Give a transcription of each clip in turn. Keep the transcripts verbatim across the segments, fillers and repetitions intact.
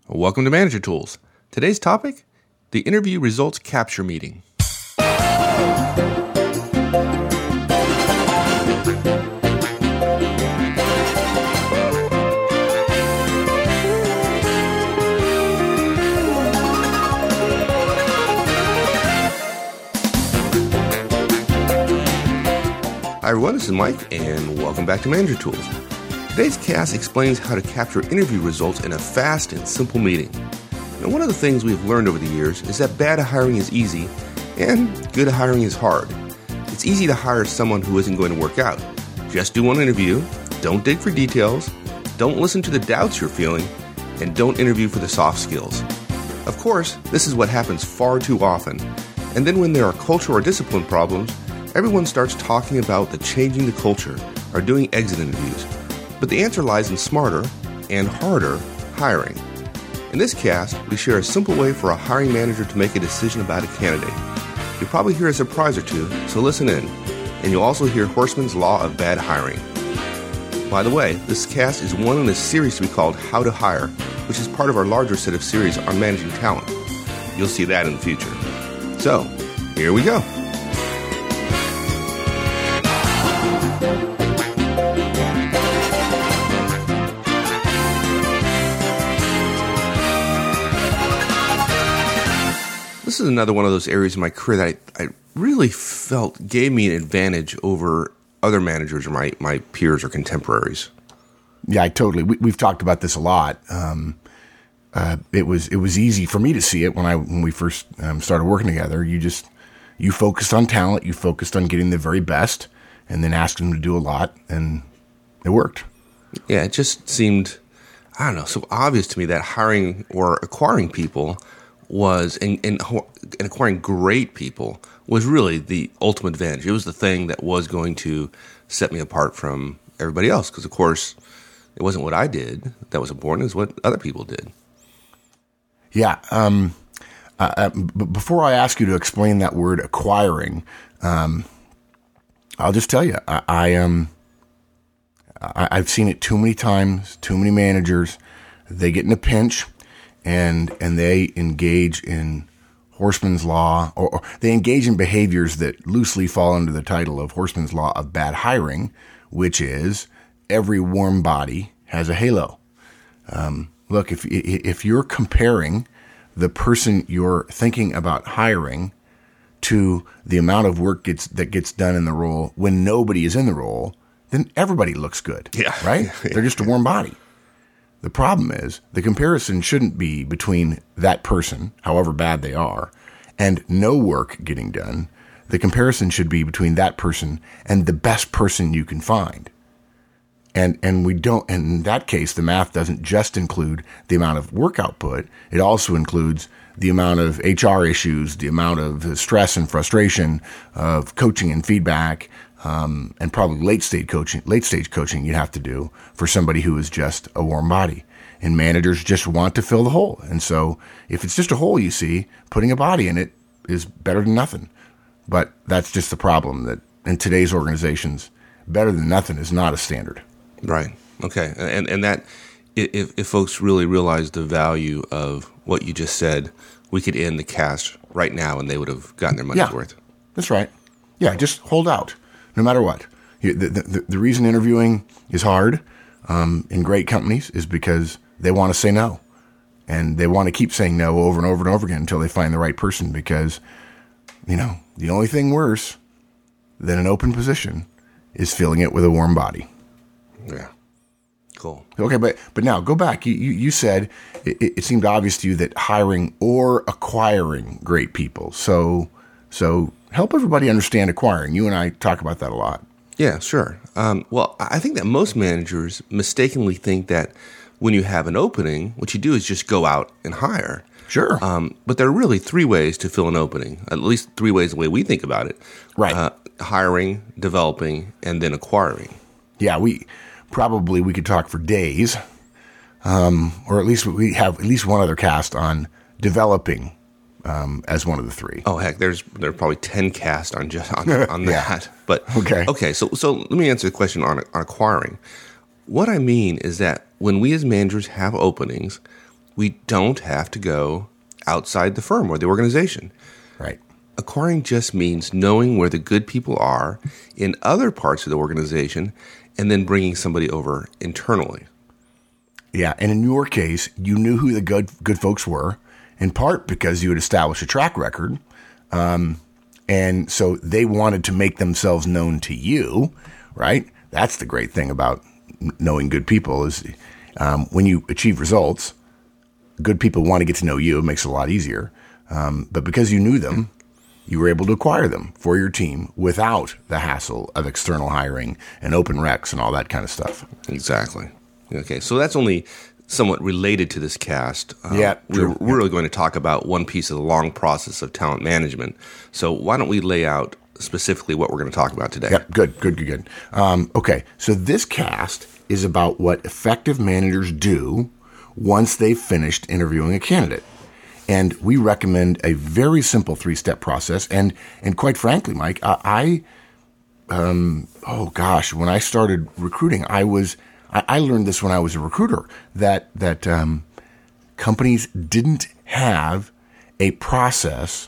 Welcome to Manager Tools. Today's topic, the interview results capture meeting. Hi everyone, this is Mike, and welcome back to Manager Tools. Today's cast explains how to capture interview results in a fast and simple meeting. Now, one of the things we've learned over the years is that bad hiring is easy and good hiring is hard. It's easy to hire someone who isn't going to work out. Just do one interview, don't dig for details, don't listen to the doubts you're feeling, and don't interview for the soft skills. Of course, this is what happens far too often. And then when there are cultural or discipline problems, everyone starts talking about the changing the culture or doing exit interviews. But the answer lies in smarter and harder hiring. In this cast, we share a simple way for a hiring manager to make a decision about a candidate. You'll probably hear a surprise or two, so listen in. And you'll also hear Horstman's Law of Bad Hiring. By the way, this cast is one in a series to be called How to Hire, which is part of our larger set of series on managing talent. You'll see that in the future. So, here we go. This is another one of those areas in my career that I, I really felt gave me an advantage over other managers or my, my peers or contemporaries. Yeah, I totally. We, we've talked about this a lot. Um, uh, it was it was easy for me to see it when I when we first um, started working together. You just you focused on talent, you focused on getting the very best, and then asked them to do a lot, and it worked. Yeah, it just seemed, I don't know, so obvious to me that hiring or acquiring people was, and, and, and acquiring great people was really the ultimate advantage. It was the thing that was going to set me apart from everybody else. Because, of course, it wasn't what I did that was important. It was what other people did. Yeah. Um, uh, b- before I ask you to explain that word acquiring, um, I'll just tell you, I, I um, I, I've seen it too many times, too many managers. They get in a pinch. And and they engage in Horstman's Law, or, or they engage in behaviors that loosely fall under the title of Horstman's Law of Bad Hiring, which is every warm body has a halo. Um, look, if if you're comparing the person you're thinking about hiring to the amount of work gets that gets done in the role when nobody is in the role, then everybody looks good, yeah. right? They're just a warm body. The problem is the comparison shouldn't be between that person, however bad they are, and no work getting done. The comparison should be between that person and the best person you can find. And and we don't, and in that case, the math doesn't just include the amount of work output. It also includes the amount of H R issues, the amount of stress and frustration of coaching and feedback, Um, and probably late stage coaching, late stage coaching you'd have to do for somebody who is just a warm body. And managers just want to fill the hole. And so if it's just a hole you see, putting a body in it is better than nothing. But that's just the problem, that in today's organizations, better than nothing is not a standard. Right. Okay. And and that, if, if folks really realize the value of what you just said, we could end the cast right now and they would have gotten their money's yeah, worth. That's right. Yeah, just hold out. No matter what. The, the, the reason interviewing is hard um, in great companies is because they want to say no. And they want to keep saying no over and over and over again until they find the right person, because, you know, the only thing worse than an open position is filling it with a warm body. Yeah. Cool. Okay, but but now go back. You, you, you said it, it seemed obvious to you that hiring or acquiring great people. So so... help everybody understand acquiring. You and I talk about that a lot. Yeah, sure. Um, well, I think that most managers mistakenly think that when you have an opening, what you do is just go out and hire. Sure. Um, but there are really three ways to fill an opening, at least three ways the way we think about it. Right. Uh, hiring, developing, and then acquiring. Yeah, we probably we could talk for days, um, or at least we have at least one other cast on developing Um, as one of the three. Oh heck, there's there are probably ten cast on just on, on yeah. that. But okay, okay. So so let me answer the question on on acquiring. What I mean is that when we as managers have openings, we don't have to go outside the firm or the organization. Right. Acquiring just means knowing where the good people are in other parts of the organization and then bringing somebody over internally. Yeah, and in your case, you knew who the good good folks were, in part because you had established a track record, um, and so they wanted to make themselves known to you, right? That's the great thing about knowing good people is um, when you achieve results, good people want to get to know you. It makes it a lot easier. Um, but because you knew them, you were able to acquire them for your team without the hassle of external hiring and open recs and all that kind of stuff. Exactly. Okay, so that's only somewhat related to this cast. Um, yeah, we're, true. we're really going to talk about one piece of the long process of talent management. So why don't we lay out specifically what we're going to talk about today? Yep, good, good, good, good. Um, okay, so this cast is about what effective managers do once they've finished interviewing a candidate. And we recommend a very simple three-step process. And and quite frankly, Mike, I, I um, oh gosh, when I started recruiting, I was I, I learned this when I was a recruiter that that um, companies didn't have a process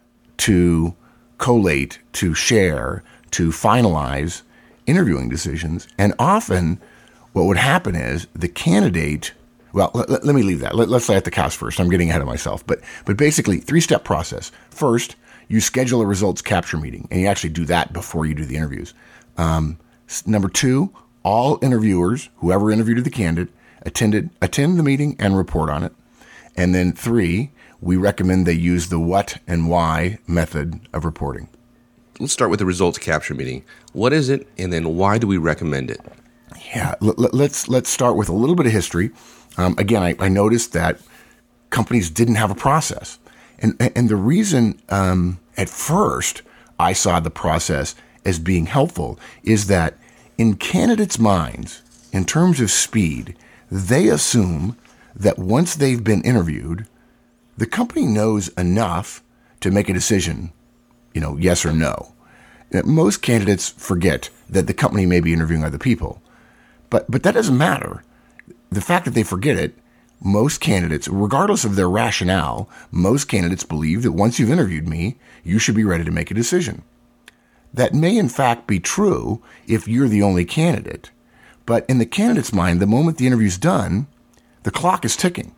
to collate, to share, to finalize interviewing decisions. And often, what would happen is the candidate. Well, let, let me leave that. Let, let's lay out the cast first. I'm getting ahead of myself. But but basically, three-step process. First, you schedule a results capture meeting, and you actually do that before you do the interviews. Um, number two, all interviewers, whoever interviewed the candidate, attended attend the meeting and report on it. And then three, we recommend they use the what and why method of reporting. Let's start with the results capture meeting. What is it, and then why do we recommend it? Yeah, let, let's let's start with a little bit of history. Um, again, I, I noticed that companies didn't have a process. And and the reason um, at first I saw the process as being helpful is that in candidates' minds, in terms of speed, they assume that once they've been interviewed, the company knows enough to make a decision, you know, yes or no. Most candidates forget that the company may be interviewing other people. But but that doesn't matter. The fact that they forget it, most candidates, regardless of their rationale, most candidates believe that once you've interviewed me, you should be ready to make a decision. That may in fact be true if you're the only candidate. But in the candidate's mind, the moment the interview's done, the clock is ticking.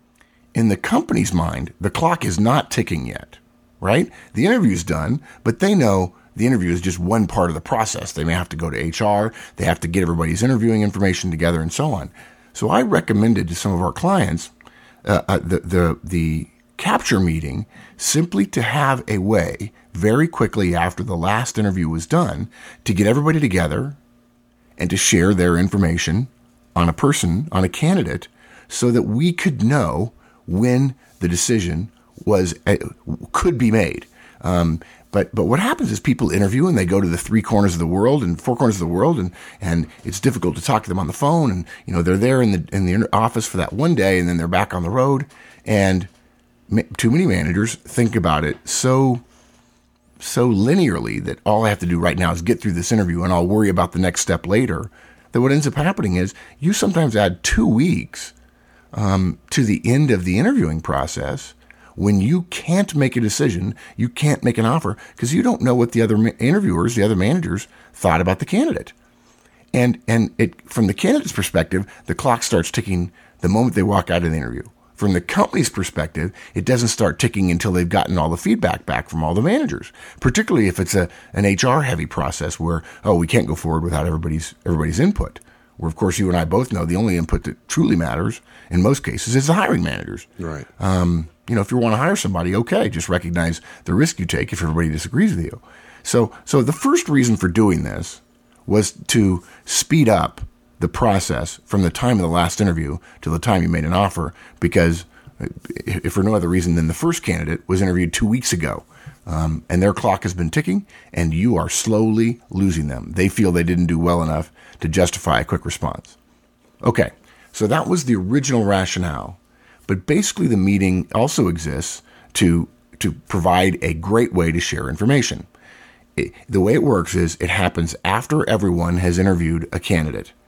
In the company's mind, the clock is not ticking yet, right? The interview's done, but they know the interview is just one part of the process. They may have to go to H R, they have to get everybody's interviewing information together and so on. So I recommended to some of our clients uh, uh, the, the the capture meeting simply to have a way very quickly after the last interview was done to get everybody together and to share their information on a person, on a candidate, so that we could know when the decision was uh, could be made. Um, But but what happens is people interview and they go to the three corners of the world and four corners of the world and, and it's difficult to talk to them on the phone and you know they're there in the in the office for that one day and then they're back on the road and ma- too many managers think about it so so linearly that all I have to do right now is get through this interview and I'll worry about the next step later. That what ends up happening is you sometimes add two weeks um, to the end of the interviewing process. When you can't make a decision, you can't make an offer because you don't know what the other interviewers, the other managers thought about the candidate. And and it from the candidate's perspective, the clock starts ticking the moment they walk out of the interview. From the company's perspective, it doesn't start ticking until they've gotten all the feedback back from all the managers, particularly if it's a an H R-heavy process where, oh, we can't go forward without everybody's everybody's input. Where, of course, you and I both know the only input that truly matters in most cases is the hiring managers. Right. Um, you know, if you want to hire somebody, okay, just recognize the risk you take if everybody disagrees with you. So, so the first reason for doing this was to speed up the process from the time of the last interview to the time you made an offer, because if for no other reason than the first candidate was interviewed two weeks ago, um, and their clock has been ticking, and you are slowly losing them. They feel they didn't do well enough to justify a quick response. Okay, so that was the original rationale. But basically the meeting also exists to to provide a great way to share information. It, the way it works is it happens after everyone has interviewed a candidate.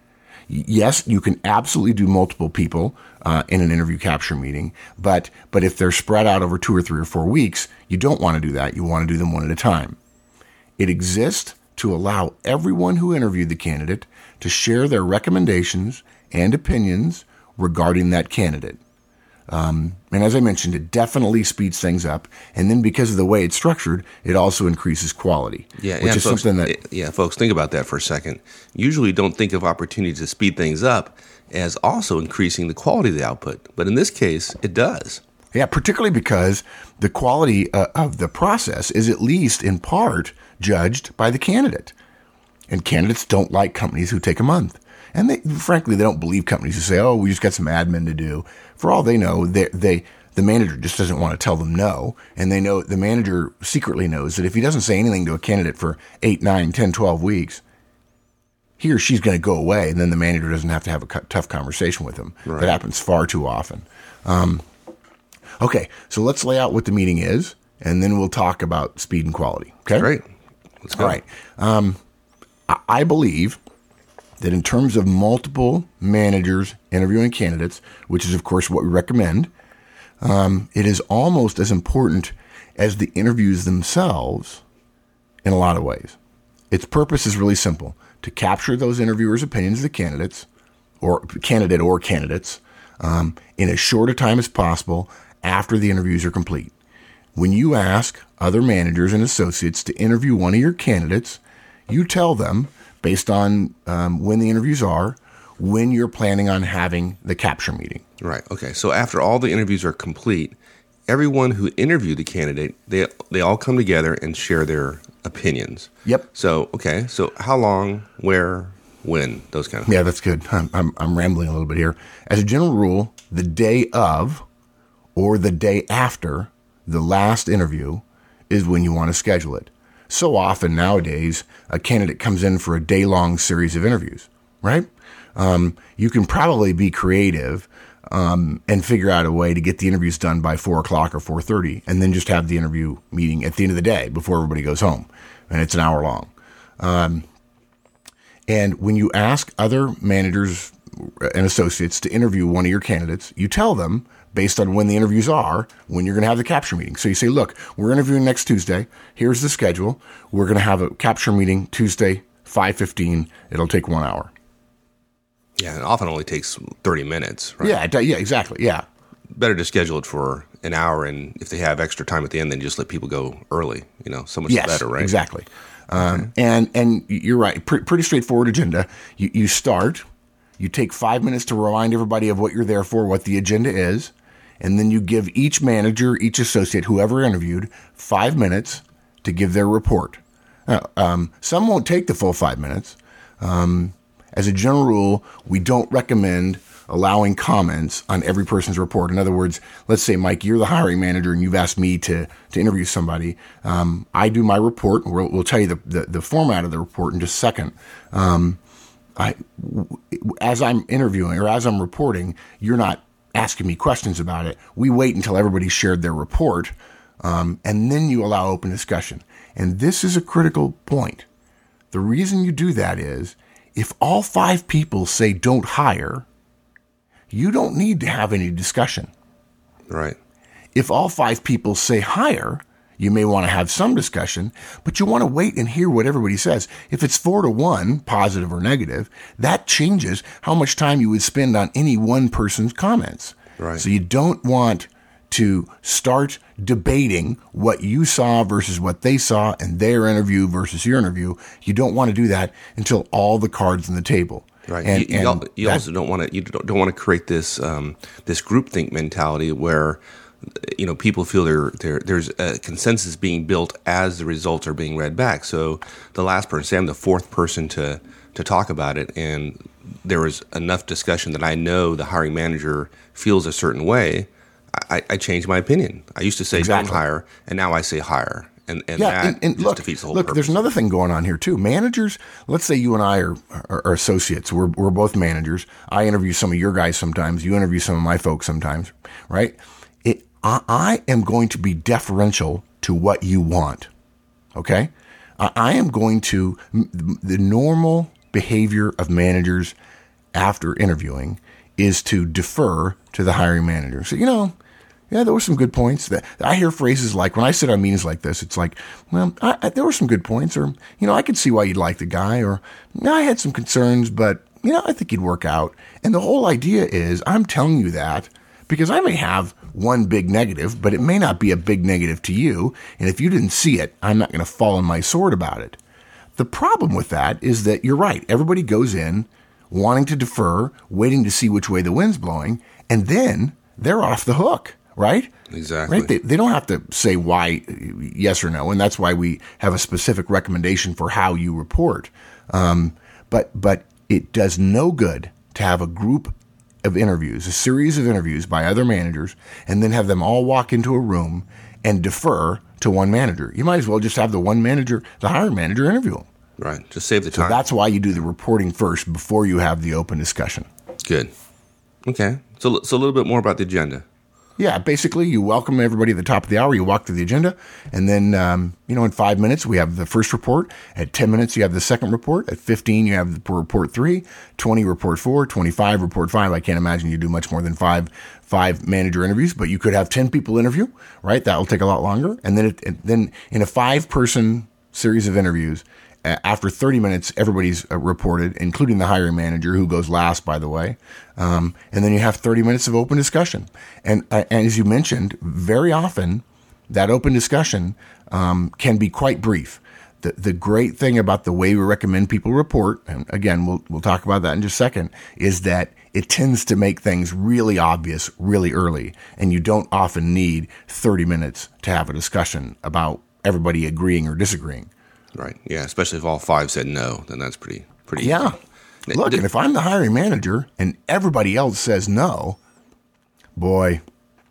Yes, you can absolutely do multiple people uh, in an interview capture meeting, but but if they're spread out over two or three or four weeks, you don't want to do that. You want to do them one at a time. It exists to allow everyone who interviewed the candidate to share their recommendations and opinions regarding that candidate. Um, and as I mentioned, it definitely speeds things up. And then because of the way it's structured, it also increases quality. Yeah, which yeah, is folks, something that yeah, folks, think about that for a second. Usually we don't think of opportunities to speed things up as also increasing the quality of the output. But in this case, it does. Yeah, particularly because the quality uh, of the process is at least in part judged by the candidate. And candidates don't like companies who take a month. And they, frankly, they don't believe companies who say, oh, we just got some admin to do. For all they know, they, they the manager just doesn't want to tell them no. And they know the manager secretly knows that if he doesn't say anything to a candidate for eight, nine, ten, twelve weeks, he or she's going to go away. And then the manager doesn't have to have a tough conversation with them. Right. That happens far too often. Um, okay, so let's lay out what the meeting is, and then we'll talk about speed and quality. Okay? Great. Let's go. All right. Um, I, I believe that in terms of multiple managers interviewing candidates, which is, of course, what we recommend, um, it is almost as important as the interviews themselves in a lot of ways. Its purpose is really simple: to capture those interviewers' opinions of the candidates, or candidate or candidates, um, in as short a time as possible after the interviews are complete. When you ask other managers and associates to interview one of your candidates, you tell them, based on um, when the interviews are, when you're planning on having the capture meeting. Right. Okay. So after all the interviews are complete, everyone who interviewed the candidate, they they all come together and share their opinions. Yep. So, okay. So how long, where, when, those kind of things. Yeah, that's good. I'm, I'm, I'm rambling a little bit here. As a general rule, the day of or the day after the last interview is when you want to schedule it. So often nowadays, a candidate comes in for a day-long series of interviews, right? Um, you can probably be creative um, and figure out a way to get the interviews done by four o'clock or four thirty, and then just have the interview meeting at the end of the day before everybody goes home, and it's an hour long. Um, and when you ask other managers and associates to interview one of your candidates, you tell them, based on when the interviews are, when you're going to have the capture meeting. So you say, look, we're interviewing next Tuesday. Here's the schedule. We're going to have a capture meeting Tuesday, five fifteen. It'll take one hour. Yeah, it often only takes thirty minutes, right? Yeah, yeah, exactly, yeah. Better to schedule it for an hour, and if they have extra time at the end, then just let people go early. You know, so much yes, better, right? Exactly. Okay. Um, and and you're right, Pre- pretty straightforward agenda. You, you start, you take five minutes to remind everybody of what you're there for, what the agenda is, and then you give each manager, each associate, whoever interviewed, five minutes to give their report. Now, um, some won't take the full five minutes. Um, as a general rule, we don't recommend allowing comments on every person's report. In other words, let's say, Mike, you're the hiring manager and you've asked me to, to interview somebody. Um, I do my report, and we'll, we'll tell you the, the, the format of the report in just a second. Um, I, as I'm interviewing or as I'm reporting, you're not asking me questions about it. We wait until everybody's shared their report, um, and then you allow open discussion. And this is a critical point. The reason you do that is if all five people say don't hire, you don't need to have any discussion. Right. If all five people say hire, you may want to have some discussion, but you want to wait and hear what everybody says. If it's four to one, positive or negative, that changes how much time you would spend on any one person's comments. Right. So you don't want to start debating what you saw versus what they saw and their interview versus your interview. You don't want to do that until all the cards on the table. Right. And, you you, and you also don't want to you don't, don't want to create this um, this groupthink mentality where you know people feel there there there's a consensus being built as the results are being read back. So the last person, say I'm the fourth person to to talk about it, and there was enough discussion that I know the hiring manager feels a certain way. I, I changed my opinion. I used to say exactly. don't hire, and now I say hire. And, and yeah, that and, and just look, defeats the whole look, purpose. There's another thing going on here too. Managers, let's say you and I are, are, are associates. We're we're both managers. I interview some of your guys sometimes. You interview some of my folks sometimes, right? It, I, I am going to be deferential to what you want, okay? I, I am going to, the normal behavior of managers after interviewing is to defer to the hiring manager. So, you know, yeah, there were some good points. That I hear phrases like, when I sit on meetings like this, it's like, well, I, I, there were some good points, or, you know, I could see why you'd like the guy, or I had some concerns, but, you know, I think he'd work out. And the whole idea is I'm telling you that because I may have one big negative, but it may not be a big negative to you. And if you didn't see it, I'm not going to fall on my sword about it. The problem with that is that you're right. Everybody goes in wanting to defer, waiting to see which way the wind's blowing, and then they're off the hook. Right? Exactly. Right? They, they don't have to say why, yes or no, and that's why we have a specific recommendation for how you report. Um, but but it does no good to have a group of interviews, a series of interviews by other managers, and then have them all walk into a room and defer to one manager. You might as well just have the one manager, the hiring manager, interview them. Right. Just save the So time. that's why you do the reporting first before you have the open discussion. Good. Okay. So, so a little bit more about the agenda. Yeah, basically, you welcome everybody at the top of the hour. You walk through the agenda, and then, um, you know, in five minutes, we have the first report. At ten minutes, you have the second report. At fifteen, you have the report three. twenty, report four. twenty-five, report five. I can't imagine you do much more than five five manager interviews, but you could have ten people interview, right? That will take a lot longer. And then, it, it, then in a five-person series of interviews, after thirty minutes, everybody's uh, reported, including the hiring manager, who goes last, by the way. Um, and then you have thirty minutes of open discussion. And, uh, and as you mentioned, very often that open discussion um, can be quite brief. The, the great thing about the way we recommend people report, and again, we'll, we'll talk about that in just a second, is that it tends to make things really obvious really early. And you don't often need thirty minutes to have a discussion about everybody agreeing or disagreeing. Right. Yeah. Especially if all five said no, then that's pretty, pretty. Yeah. Easy. Look, D- and if I'm the hiring manager and everybody else says no, boy,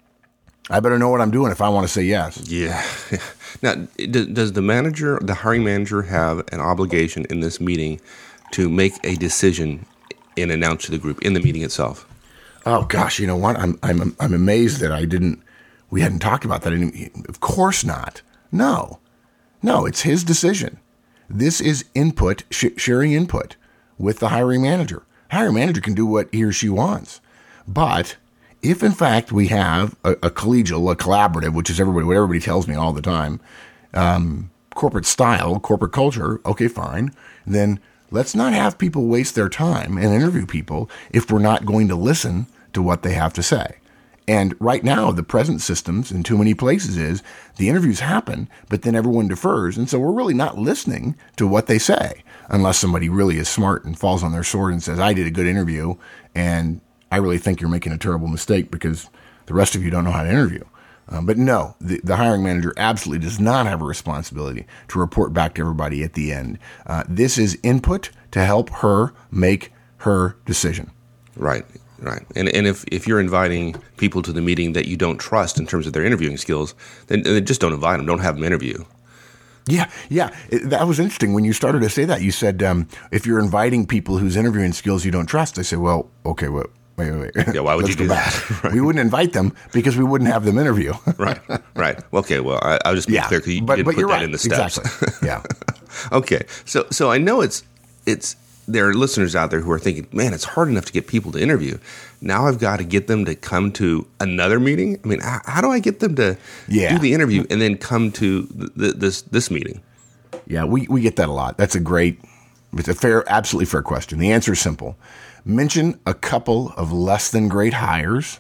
I better know what I'm doing if I want to say yes. Yeah. Now, does the manager, the hiring manager, have an obligation in this meeting to make a decision and announce to the group in the meeting itself? Oh gosh, you know what? I'm I'm I'm amazed that I didn't. We hadn't talked about that. Of course not. No. No, it's his decision. This is input, sh- sharing input with the hiring manager. Hiring manager can do what he or she wants. But if, in fact, we have a, a collegial, a collaborative, which is everybody, what everybody tells me all the time, um, corporate style, corporate culture, okay, fine, then let's not have people waste their time and interview people if we're not going to listen to what they have to say. And right now, the present systems in too many places is the interviews happen, but then everyone defers. And so we're really not listening to what they say unless somebody really is smart and falls on their sword and says, I did a good interview and I really think you're making a terrible mistake because the rest of you don't know how to interview. Um, but no, the, the hiring manager absolutely does not have a responsibility to report back to everybody at the end. Uh, this is input to help her make her decision. Right. Right. And and if, if you're inviting people to the meeting that you don't trust in terms of their interviewing skills, then, then just don't invite them. Don't have them interview. Yeah, yeah. It, that was interesting. When you started to say that, you said, um, if you're inviting people whose interviewing skills you don't trust, I said, well, okay, well, wait, wait, wait. Yeah, why would you do that? Right. We wouldn't invite them because we wouldn't have them interview. Right, right. Okay, well, I, I'll just be yeah, clear because you but, did but put you're that right. in the steps. Exactly. Yeah. Okay, so so I know it's it's there are listeners out there who are thinking, man, it's hard enough to get people to interview. Now I've got to get them to come to another meeting. I mean, how, how do I get them to yeah. do the interview and then come to th- th- this this meeting? Yeah, we, we get that a lot. That's a great, it's a fair, absolutely fair question. The answer is simple. Mention a couple of less than great hires.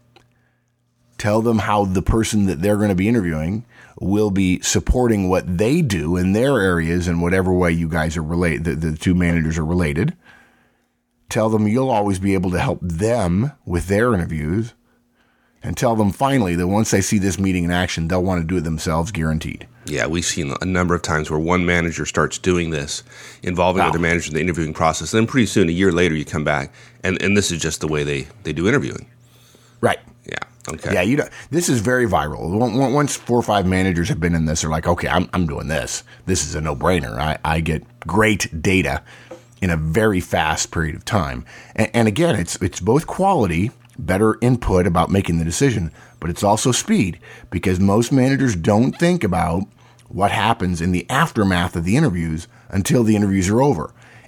Tell them how the person that they're going to be interviewing will be supporting what they do in their areas in whatever way you guys are related, the, the two managers are related. Tell them you'll always be able to help them with their interviews. And tell them finally that once they see this meeting in action, they'll want to do it themselves, guaranteed. Yeah, we've seen a number of times where one manager starts doing this, involving wow. other managers in the interviewing process. And then pretty soon, a year later, you come back, and, and this is just the way they, they do interviewing. Right. Yeah. Okay. Yeah, you know, this is very viral. Once four or five managers have been in this, they're like, okay, I'm I'm doing this. This is a no-brainer. I, I get great data in a very fast period of time. And, and again, it's it's both quality, better input about making the decision, but it's also speed because most managers don't think about what happens in the aftermath of the interviews until the interviews are over.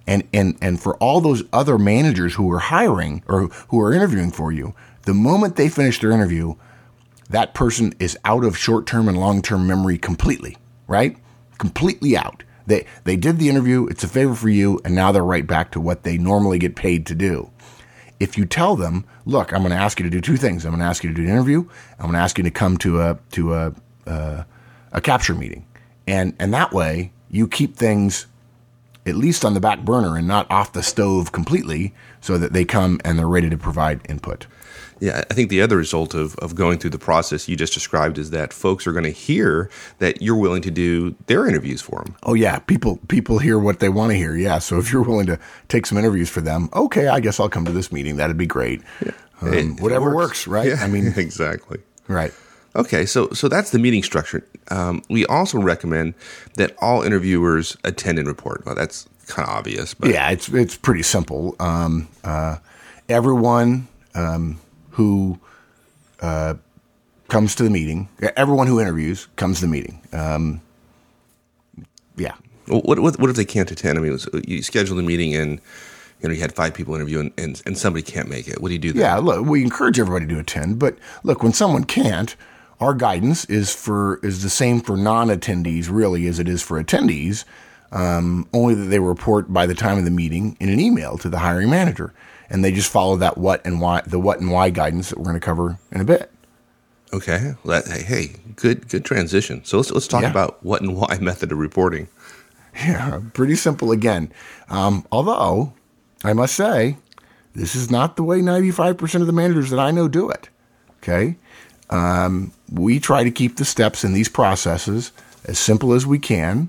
And, and, and for all those other managers who are hiring or who are interviewing for you, the moment they finish their interview, that person is out of short-term and long-term memory completely, right? Completely out. They, they did the interview. It's a favor for you. And now they're right back to what they normally get paid to do. If you tell them, look, I'm going to ask you to do two things. I'm going to ask you to do an interview. I'm going to ask you to come to a, to a, uh, a capture meeting. And, and that way you keep things at least on the back burner and not off the stove completely, so that they come and they're ready to provide input. Yeah, I think the other result of, of going through the process you just described is that folks are going to hear that you're willing to do their interviews for them. Oh, yeah. People people hear what they want to hear. Yeah. So if you're willing to take some interviews for them, okay, I guess I'll come to this meeting. That'd be great. Yeah. Um, it, whatever it works. works, right? Yeah, I mean, exactly. Right. Okay, so so that's the meeting structure. Um, we also recommend that all interviewers attend and report. Well, that's kind of obvious, but yeah, it's it's pretty simple. Um, uh, everyone um, who uh, comes to the meeting, everyone who interviews comes to the meeting. Um, yeah. Well, what, what what if they can't attend? I mean, it was, you schedule the meeting and you know you had five people interview and, and, and somebody can't make it. What do you do then? Yeah, look, we encourage everybody to attend, but look, when someone can't, our guidance is for is the same for non-attendees really as it is for attendees. Um, only that they report by the time of the meeting in an email to the hiring manager, and they just follow that what and why the what and why guidance that we're going to cover in a bit. Okay, well, that, hey, hey, good good transition. So let's let's talk yeah. about what and why method of reporting. Yeah, pretty simple again. Um, although I must say, this is not the way ninety-five percent of the managers that I know do it. Okay. Um, we try to keep the steps in these processes as simple as we can.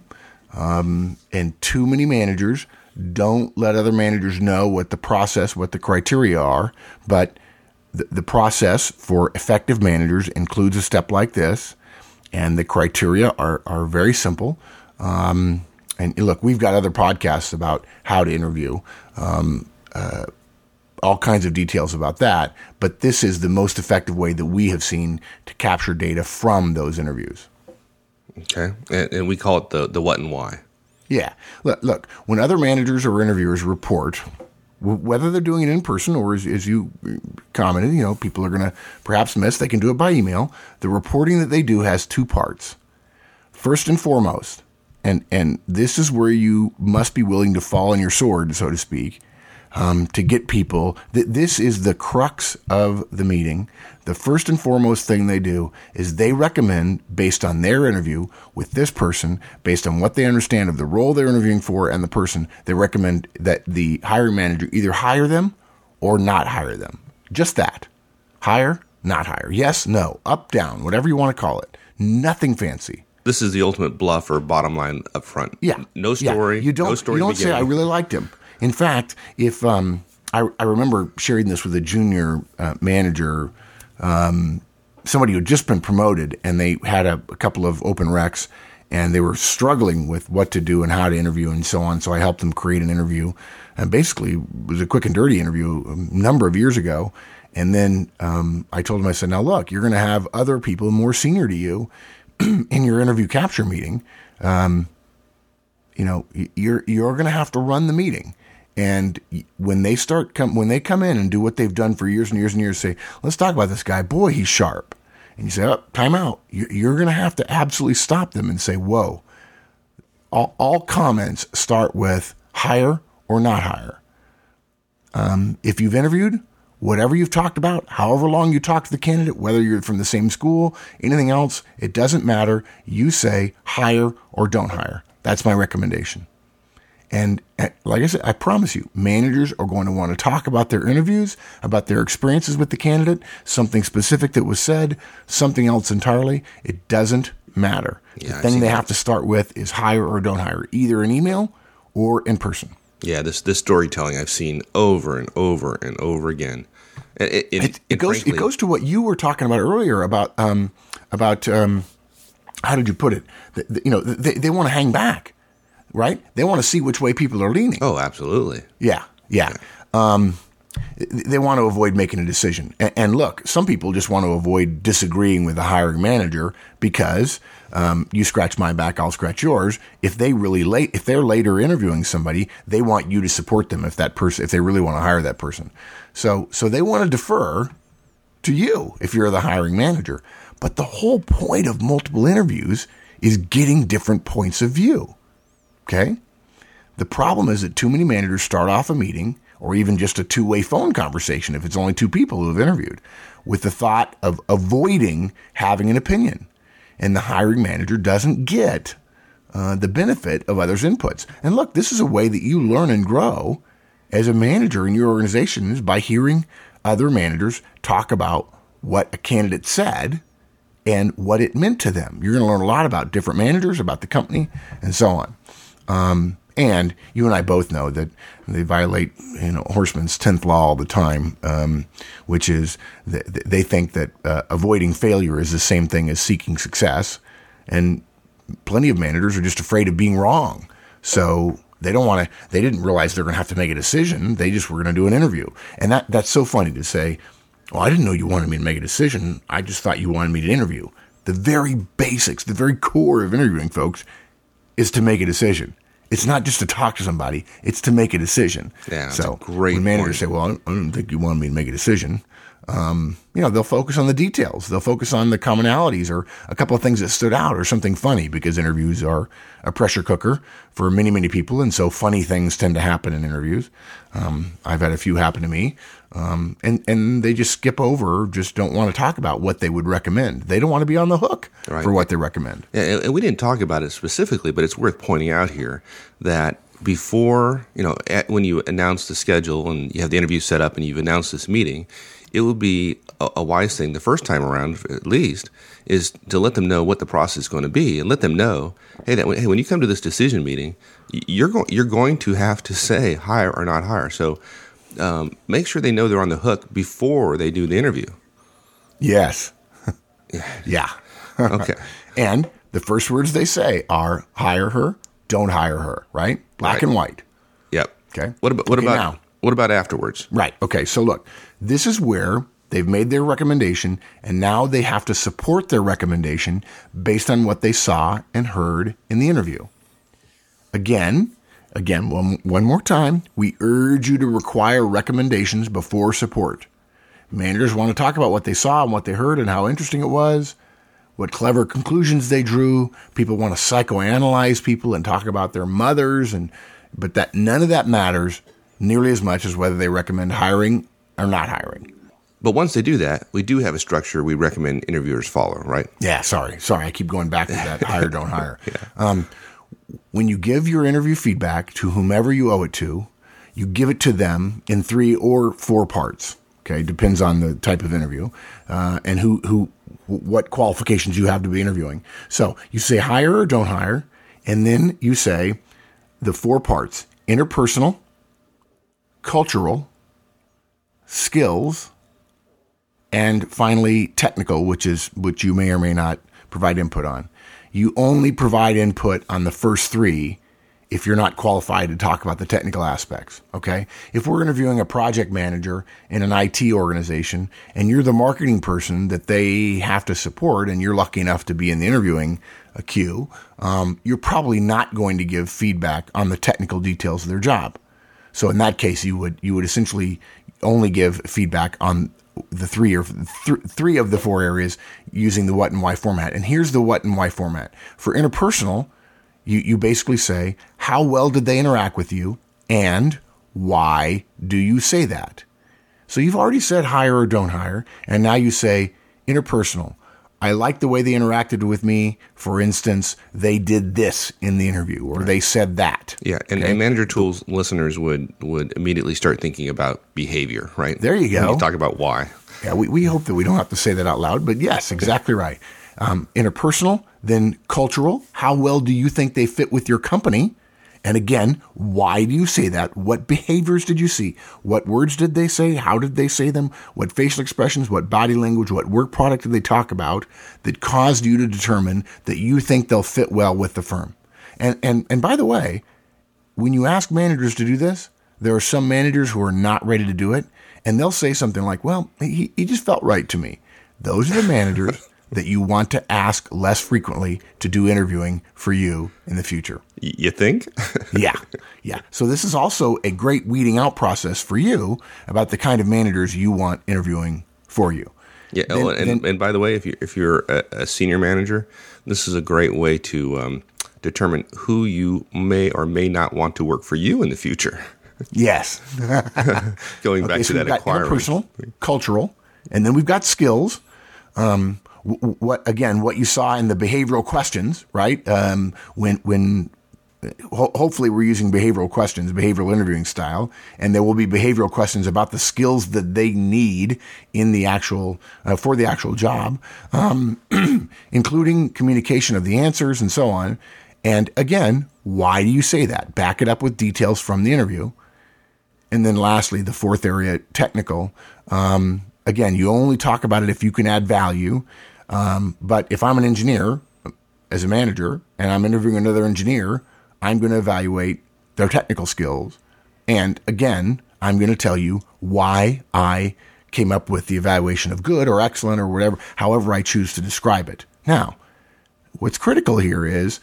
Um, and too many managers don't let other managers know what the process, what the criteria are. But the, the process for effective managers includes a step like this. And the criteria are, are very simple. Um, and look, we've got other podcasts about how to interview. Um, uh, all kinds of details about that, but this is the most effective way that we have seen to capture data from those interviews. Okay, and, and we call it the the what and why. Yeah, look, look when other managers or interviewers report, whether they're doing it in person or as, as you commented, you know, people are going to perhaps miss, they can do it by email. The reporting that they do has two parts. First and foremost, and, and this is where you must be willing to fall on your sword, so to speak, Um, to get people, th- this is the crux of the meeting. The first and foremost thing they do is they recommend, based on their interview with this person, based on what they understand of the role they're interviewing for and the person, they recommend that the hiring manager either hire them or not hire them. Just that. Hire, not hire. Yes, no, up, down, whatever you want to call it. Nothing fancy. This is the ultimate bluff or bottom line up front. Yeah. No story. Yeah. You don't, no story you don't say, I really liked him. In fact, if um, I, I remember sharing this with a junior uh, manager, um, somebody who had just been promoted, and they had a, a couple of open recs, and they were struggling with what to do and how to interview and so on. So I helped them create an interview, and basically it was a quick and dirty interview a number of years ago. And then um, I told him, I said, now look, you're going to have other people more senior to you in your interview capture meeting. Um, you know, you're you're going to have to run the meeting. And when they start come when they come in and do what they've done for years and years and years, say, let's talk about this guy. Boy, he's sharp. And you say, oh, time out. You're going to have to absolutely stop them and say, whoa. All, all comments start with hire or not hire. Um, if you've interviewed, whatever you've talked about, however long you talk to the candidate, whether you're from the same school, anything else, it doesn't matter. You say hire or don't hire. That's my recommendation. And like I said, I promise you, managers are going to want to talk about their interviews, about their experiences with the candidate, something specific that was said, something else entirely. It doesn't matter. Yeah, the thing they that. have to start with is hire or don't hire, either in email or in person. Yeah, this this storytelling I've seen over and over and over again. It, it, it, it, it goes frankly, it goes to what you were talking about earlier about um, about um, how did you put it? The, the, you know, they they want to hang back. Right? They want to see which way people are leaning. Oh, absolutely. Yeah, yeah. Um, they want to avoid making a decision. And, and look, some people just want to avoid disagreeing with the hiring manager because um, you scratch my back, I'll scratch yours. If they really late, if they're later interviewing somebody, they want you to support them if that person, if they really want to hire that person. So, so they want to defer to you if you're the hiring manager. But the whole point of multiple interviews is getting different points of view. Okay? The problem is that too many managers start off a meeting or even just a two-way phone conversation, if it's only two people who have interviewed, with the thought of avoiding having an opinion. And the hiring manager doesn't get uh, the benefit of others' inputs. And look, this is a way that you learn and grow as a manager in your organization, is by hearing other managers talk about what a candidate said and what it meant to them. You're going to learn a lot about different managers, about the company, and so on. Um, and you and I both know that they violate, you know, Horstman's tenth law all the time, um, which is th- they think that uh, avoiding failure is the same thing as seeking success. And plenty of managers are just afraid of being wrong. So they don't want to, they didn't realize they're going to have to make a decision. They just were going to do an interview. And that that's so funny to say, well, I didn't know you wanted me to make a decision. I just thought you wanted me to interview. The very basics, the very core of interviewing, folks, is to make a decision. It's not just to talk to somebody. It's to make a decision. Yeah, that's so a great when managers point. say, well, I don't think you wanted me to make a decision, um, you know, they'll focus on the details. They'll focus on the commonalities or a couple of things that stood out or something funny, because interviews are a pressure cooker for many, many people. And so funny things tend to happen in interviews. Um, I've had a few happen to me. Um, and, and they just skip over, just don't want to talk about what they would recommend. They don't want to be on the hook Right. for what they recommend. Yeah, and we didn't talk about it specifically, but it's worth pointing out here that before, you know, at, when you announce the schedule and you have the interview set up and you've announced this meeting, it would be a, a wise thing the first time around, at least, is to let them know what the process is going to be and let them know, hey, that hey, when you come to this decision meeting, you're going you're going to have to say hire or not hire. So um, make sure they know they're on the hook before they do the interview. Yes. Yeah. Okay. And the first words they say are hire her, don't hire her, right? Black Right. and white. Yep. Okay. What about what Okay, about now. what about afterwards? Right. Okay. So look, this is where they've made their recommendation, and now they have to support their recommendation based on what they saw and heard in the interview. Again, again, one, one more time, we urge you to require recommendations before support. Managers want to talk about what they saw and what they heard and how interesting it was, what clever conclusions they drew. People want to psychoanalyze people and talk about their mothers, and but that none of that matters nearly as much as whether they recommend hiring or not hiring. But once they do that, we do have a structure we recommend interviewers follow, right? Yeah, sorry. Sorry, I keep going back to that hire, don't hire. Yeah. Um, when you give your interview feedback to whomever you owe it to, you give it to them in three or four parts. Okay, depends on the type of interview uh, and who, who, what qualifications you have to be interviewing. So you say hire or don't hire, and then you say the four parts: interpersonal, cultural, skills, and finally technical, which is which you may or may not provide input on. You only provide input on the first three if you're not qualified to talk about the technical aspects, okay? If we're interviewing a project manager in an I T organization and you're the marketing person that they have to support and you're lucky enough to be in the interviewing uh, queue, um, you're probably not going to give feedback on the technical details of their job. So in that case, you would you would essentially only give feedback on the three or th- three of the four areas using the what and why format. And here's the what and why format. For interpersonal, you, you basically say, how well did they interact with you and why do you say that? So you've already said hire or don't hire, and now you say interpersonal. I like the way they interacted with me. For instance, they did this in the interview, or they said that. Yeah, and, Okay? and Manager Tools listeners would, would immediately start thinking about behavior, right? There you go. When you talk about why. Yeah, we, we hope that we don't have to say that out loud, but yes, exactly right. Um, interpersonal, then cultural. How well do you think they fit with your company? And again, why do you say that? What behaviors did you see? What words did they say? How did they say them? What facial expressions, what body language, what work product did they talk about that caused you to determine that you think they'll fit well with the firm? And and and by the way, when you ask managers to do this, there are some managers who are not ready to do it, And they'll say something like, well, he, he just felt right to me. Those are the managers that you want to ask less frequently to do interviewing for you in the future. You think? yeah. Yeah. So this is also a great weeding out process for you about the kind of managers you want interviewing for you. Yeah. Then, oh, and, then, and by the way, if you're, if you're a, a senior manager, this is a great way to um, determine who you may or may not want to work for you in the future. Yes. Going okay, back so to that acquiring. Interpersonal, cultural, and then we've got skills. Um, what again? What you saw in the behavioral questions, right? Um, when when ho- hopefully we're using behavioral questions, behavioral interviewing style, and there will be behavioral questions about the skills that they need in the actual uh, for the actual job, um, including communication of the answers and so on. And again, why do you say that? Back it up with details from the interview. And then lastly, the fourth area, technical. Um, again, you only talk about it if you can add value. Um, but if I'm an engineer as a manager and I'm interviewing another engineer, I'm going to evaluate their technical skills. And again, I'm going to tell you why I came up with the evaluation of good or excellent or whatever, however I choose to describe it. Now, what's critical here is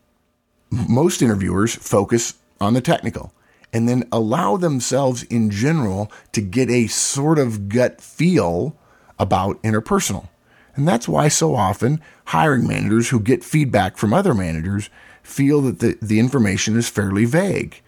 most interviewers focus on the technical and then allow themselves in general to get a sort of gut feel about interpersonal. And that's why so often hiring managers who get feedback from other managers feel that the, the information is fairly vague.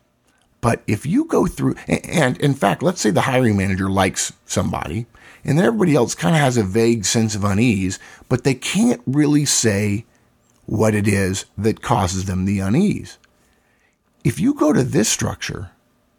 But if you go through, and in fact, let's say the hiring manager likes somebody and then everybody else kind of has a vague sense of unease, but they can't really say what it is that causes them the unease. If you go to this structure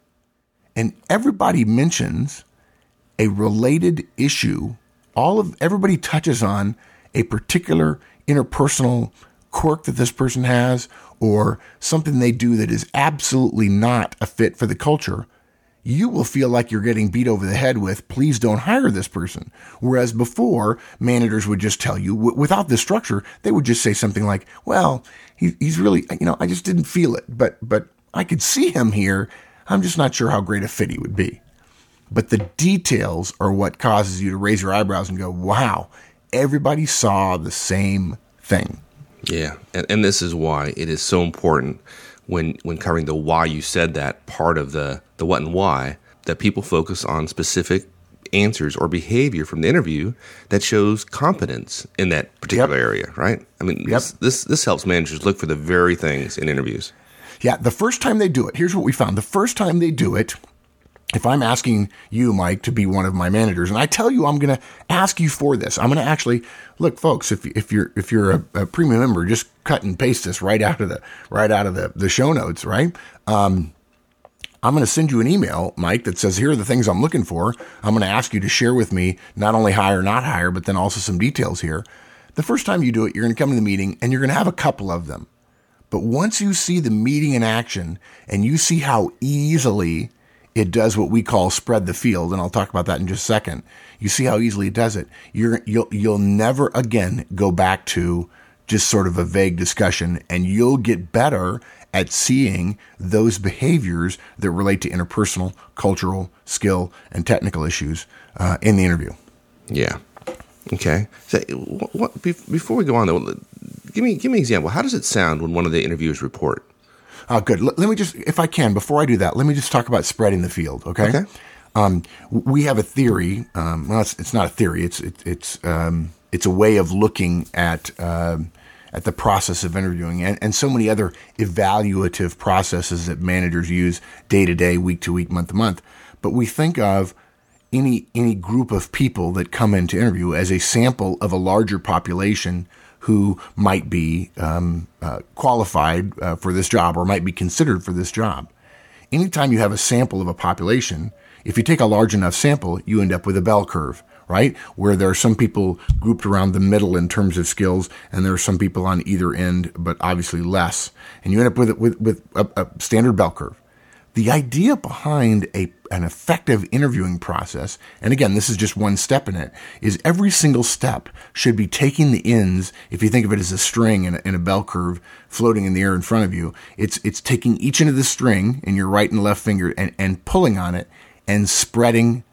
and everybody mentions a related issue, all of everybody touches on a particular interpersonal quirk that this person has or something they do that is absolutely not a fit for the culture, you will feel like you're getting beat over the head with, please don't hire this person. Whereas before, managers would just tell you, w- without this structure, they would just say something like, well, he, he's really, you know, I just didn't feel it, but but I could see him here. I'm just not sure how great a fit he would be. But the details are what causes you to raise your eyebrows and go, wow, everybody saw the same thing. Yeah, and, and this is why it is so important when when covering the why you said that part of the, the what and why, that people focus on specific answers or behavior from the interview that shows competence in that particular yep. area, right? I mean, yep. this, this this helps managers look for the very things in interviews. Yeah, the first time they do it, here's what we found. The first time they do it, if I'm asking you, Mike, to be one of my managers, and I tell you I'm going to ask you for this, I'm going to actually look, folks. If if you're if you're a, a premium member, just cut and paste this right out of the right out of the, the show notes, right? Um, I'm going to send you an email, Mike, that says here are the things I'm looking for. I'm going to ask you to share with me not only hire, not hire, but then also some details here. The first time you do it, you're going to come to the meeting and you're going to have a couple of them. But once you see the meeting in action and you see how easily it does what we call spread the field, and I'll talk about that in just a second. You see how easily it does it. You're, you'll, you'll never again go back to just sort of a vague discussion, and you'll get better at seeing those behaviors that relate to interpersonal, cultural, skill, and technical issues uh, in the interview. Yeah. Okay. So, what, what, before we go on, though, give me give me an example. How does it sound when one of the interviewers report? Uh, good. L- let me just, if I can, before I do that, let me just talk about spreading the field. Okay. Okay. Um, we have a theory. Um, well, it's, it's not a theory. It's it, it's um, it's a way of looking at um, at the process of interviewing, and, and so many other evaluative processes that managers use day to day, week to week, month to month. But we think of any any group of people that come in to interview as a sample of a larger population who might be um, uh, qualified uh, for this job or might be considered for this job. Anytime you have a sample of a population, if you take a large enough sample, you end up with a bell curve, right? Where there are some people grouped around the middle in terms of skills, and there are some people on either end, but obviously less. And you end up with with, with a, a standard bell curve. The idea behind a an effective interviewing process, and again, this is just one step in it, is every single step should be taking the ends, if you think of it as a string in a, in a bell curve floating in the air in front of you, it's it's taking each end of the string in your right and left finger and, and pulling on it and spreading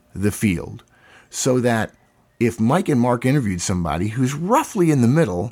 the field so that if Mike and Mark interviewed somebody who's roughly in the middle,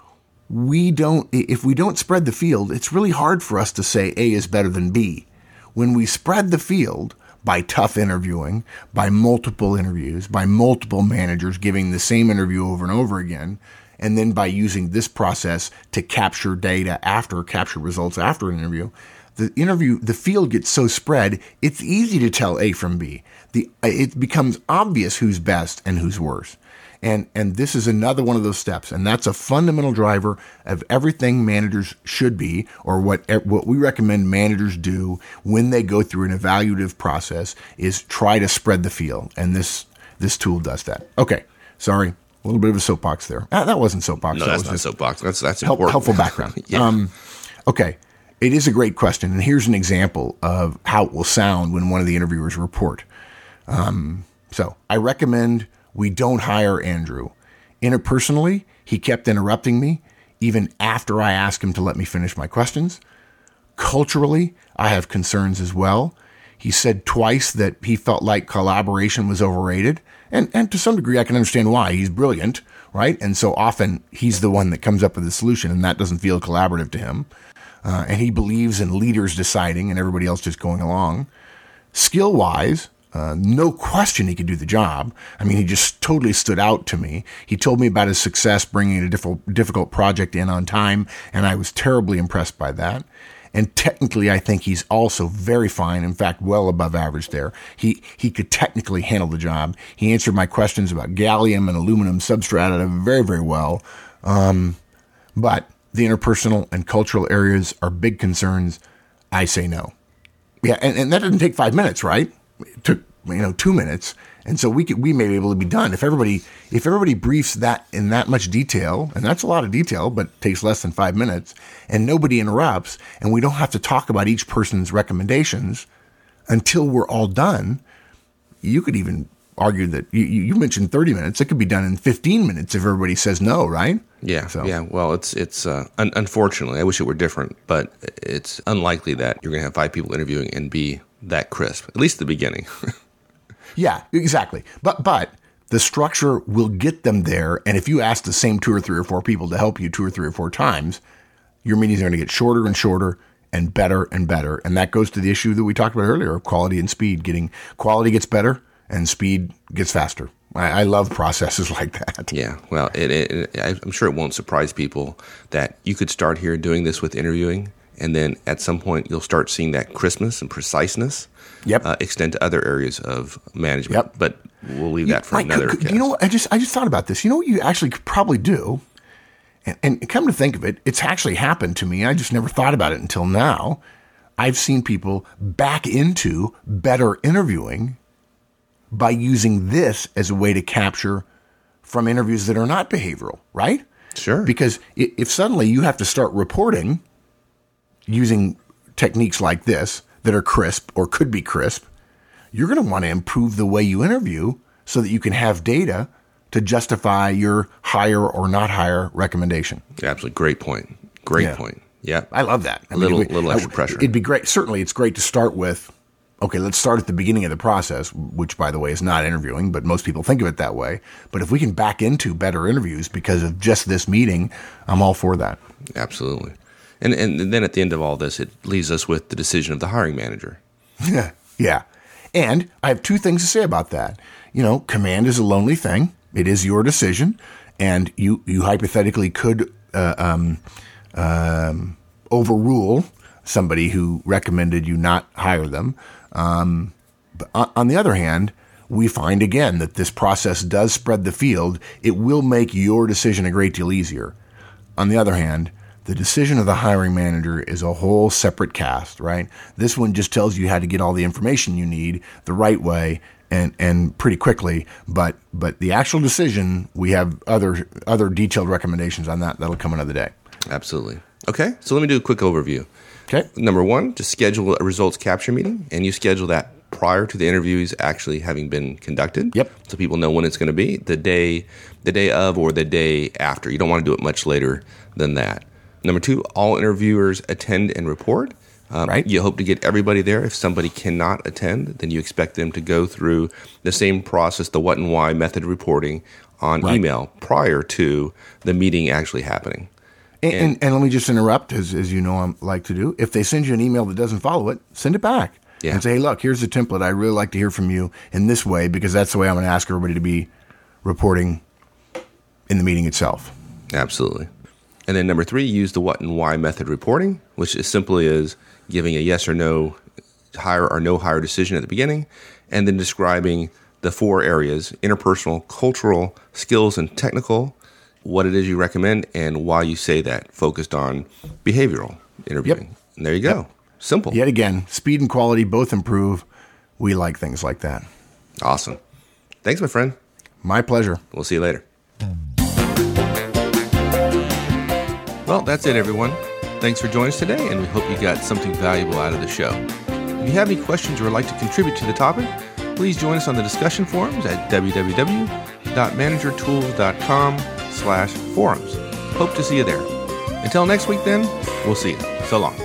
we don't, if we don't spread the field, it's really hard for us to say A is better than B. When we spread the field by tough interviewing, by multiple interviews, by multiple managers giving the same interview over and over again, and then by using this process to capture data after, capture results after an interview, the interview, the field gets so spread, it's easy to tell A from B. The, it becomes obvious who's best and who's worse. And and this is another one of those steps, and that's a fundamental driver of everything managers should be, or what what we recommend managers do when they go through an evaluative process, is try to spread the field, and this this tool does that. Okay, sorry, a little bit of a soapbox there. Ah, that wasn't soapbox. No, that that's was not just soapbox. That's that's help, important. helpful background. yeah. Um, okay, it is a great question, and here's an example of how it will sound when one of the interviewers report. Um, so I recommend we don't hire Andrew. Interpersonally, he kept interrupting me even after I asked him to let me finish my questions. Culturally, I have concerns as well. He said twice that he felt like collaboration was overrated. And, and to some degree, I can understand why. He's brilliant, right? And so often he's the one that comes up with the solution, and that doesn't feel collaborative to him. Uh, and he believes in leaders deciding and everybody else just going along. Skill-wise, Uh, no question he could do the job. I mean, he just totally stood out to me. He told me about his success bringing a difficult, difficult project in on time, and I was terribly impressed by that. And technically, I think he's also very fine. In fact, well above average there. He he could technically handle the job. He answered my questions about gallium and aluminum substrata very, very well. Um, but the interpersonal and cultural areas are big concerns. I say no. Yeah, and, and that didn't take five minutes, right? It took, you know, two minutes. And so we could, we may be able to be done. If everybody, if everybody briefs that in that much detail, and that's a lot of detail, but takes less than five minutes, and nobody interrupts, and we don't have to talk about each person's recommendations until we're all done, you could even argue that you, you mentioned thirty minutes. It could be done in fifteen minutes if everybody says no, right? Yeah. So. Yeah. Well, it's, it's, uh, un- unfortunately, I wish it were different, but it's unlikely that you're going to have five people interviewing and be that crisp, at least at the beginning. Yeah, exactly. But but the structure will get them there. And if you ask the same two or three or four people to help you two or three or four times, your meetings are going to get shorter and shorter and better and better. And that goes to the issue that we talked about earlier of quality and speed. Getting quality gets better and speed gets faster. I, I love processes like that. Yeah. Well, it, it, it, I'm sure it won't surprise people that you could start here doing this with interviewing, and then at some point you'll start seeing that crispness and preciseness Yep. uh, extend to other areas of management. Yep. But we'll leave that for Mike, another could- cast. You know what? I just I just thought about this. You know what you actually could probably do? And, and come to think of it, it's actually happened to me. I just never thought about it until now. I've seen people back into better interviewing by using this as a way to capture from interviews that are not behavioral, right? Sure. Because i- if suddenly you have to start reporting using techniques like this that are crisp or could be crisp, you're going to want to improve the way you interview so that you can have data to justify your hire or not hire recommendation. Absolutely. Great point. Great Yeah. point. Yeah. I love that. I Little- we- little extra I- pressure. It'd be great. Certainly, it's great to start with, okay, let's start at the beginning of the process, which, by the way, is not interviewing, but most people think of it that way. But if we can back into better interviews because of just this meeting, I'm all for that. Absolutely. And and then at the end of all this, it leaves us with the decision of the hiring manager. Yeah. And I have two things to say about that. You know, command is a lonely thing. It is your decision. And you, you hypothetically could uh, um, um, overrule somebody who recommended you not hire them. Um, but on, on the other hand, we find again that this process does spread the field. It will make your decision a great deal easier. On the other hand, the decision of the hiring manager is a whole separate cast, right? This one just tells you how to get all the information you need the right way and, and pretty quickly. But but the actual decision, we have other other detailed recommendations on that. That'll come another day. Absolutely. Okay, so let me do a quick overview. Okay. Number one, to schedule a results capture meeting, and you schedule that prior to the interviews actually having been conducted. Yep. So people know when it's going to be, the day, the day of or the day after. You don't want to do it much later than that. Number two, all interviewers attend and report. Um, right. You hope to get everybody there. If somebody cannot attend, then you expect them to go through the same process, the what and why method reporting on right. email prior to the meeting actually happening. And, and, and let me just interrupt, as, as you know I like to do. If they send you an email that doesn't follow it, send it back. Yeah. And say, hey, look, here's the template. I really like to hear from you in this way because that's the way I'm going to ask everybody to be reporting in the meeting itself. Absolutely. And then number three, use the what and why method reporting, which is simply is giving a yes or no hire or no hire decision at the beginning, and then describing the four areas: interpersonal, cultural, skills, and technical, what it is you recommend, and why you say that, focused on behavioral interviewing. Yep. And there you go. Yep. Simple. Yet again, speed and quality both improve. We like things like that. Awesome. Thanks, my friend. My pleasure. We'll see you later. Well, that's it, everyone. Thanks for joining us today, and we hope you got something valuable out of the show. If you have any questions or would like to contribute to the topic, please join us on the discussion forums at www.managertools.com slash forums. Hope to see you there. Until next week, then, we'll see you. So long.